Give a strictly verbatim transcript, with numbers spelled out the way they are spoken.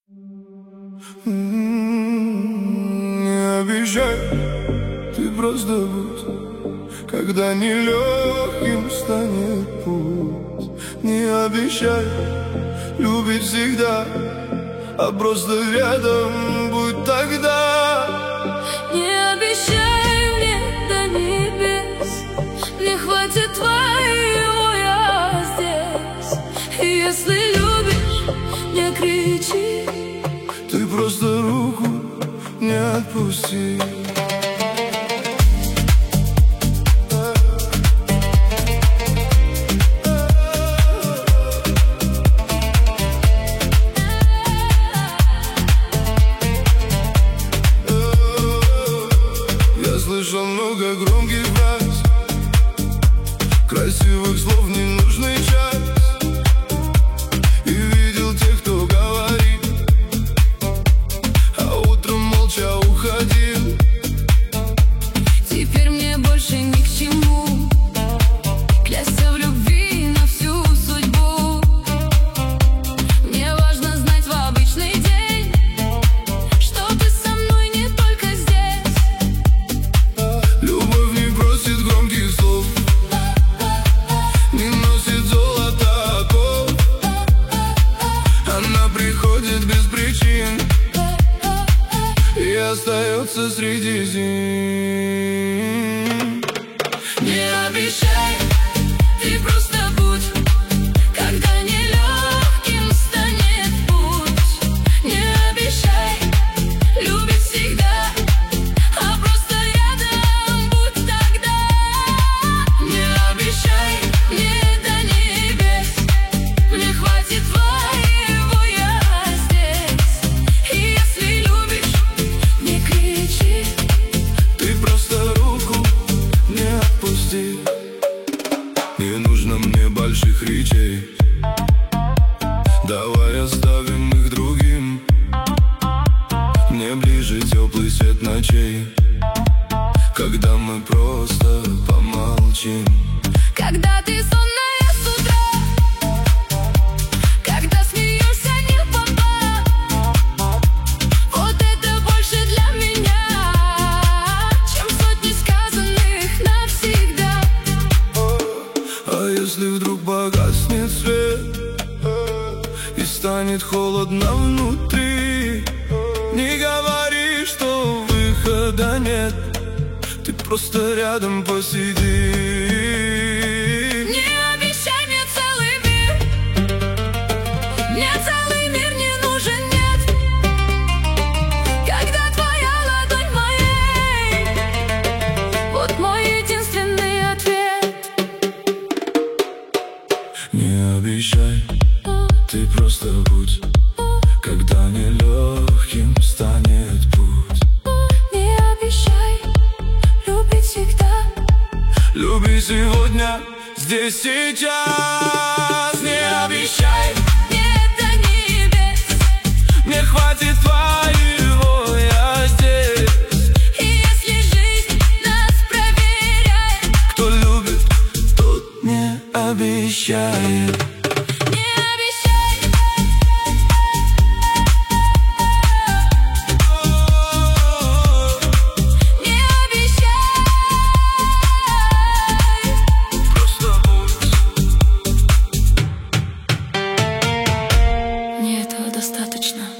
Не обещай, ты просто будь, когда нелегким станет путь. Не обещай любить всегда, а просто рядом будь тогда. Не обещай мне до небес, не хватит твоего я здесь. И если любишь, не кричи, ты просто руку не отпусти. Я слышал много громких фраз, красивых слов в ненужный час, и видел тех, кто говорит, а утром молча уходил. Теперь мне больше ни к чему клясться в любви на всю судьбу. Мне важно знать в обычный день, что ты со мной не только здесь. Любовь не просит громких слов, не носит золото оков. Она приходит без причин и остается среди зим. Не обещай, ты просто будь, когда нелегким станет путь. Не обещай любить всегда, а просто рядом будь тогда. Не обещай мне до небес, мне хватит твоего я здесь. И если любишь, не кричи, Ты просто руку не отпусти. Не нужно мне больших речей, давай оставим их другим. Мне ближе теплый свет ночей, когда мы просто помолчим. когда ты сонная с утра, когда смеешься не в попад. Вот это больше для меня, чем сотни сказанных навсегда. А если вдруг погаснет свет и станет холодно внутри, не говори, что выхода нет, ты просто рядом посиди. Не обещай мне целый мир, мне целый мир не нужен, нет. Когда твоя ладонь моей, вот мой единственный ответ. Не обещай, ты просто будь, когда нелегким станет путь. Не обещай любить всегда, Люби сегодня, здесь, сейчас. Не обещай, мне до небес. мне хватит твоего я здесь. И если жизнь нас проверяет, Кто любит, тот не обещает. не обещай. Не обещай. Просто будь. Мне этого достаточно.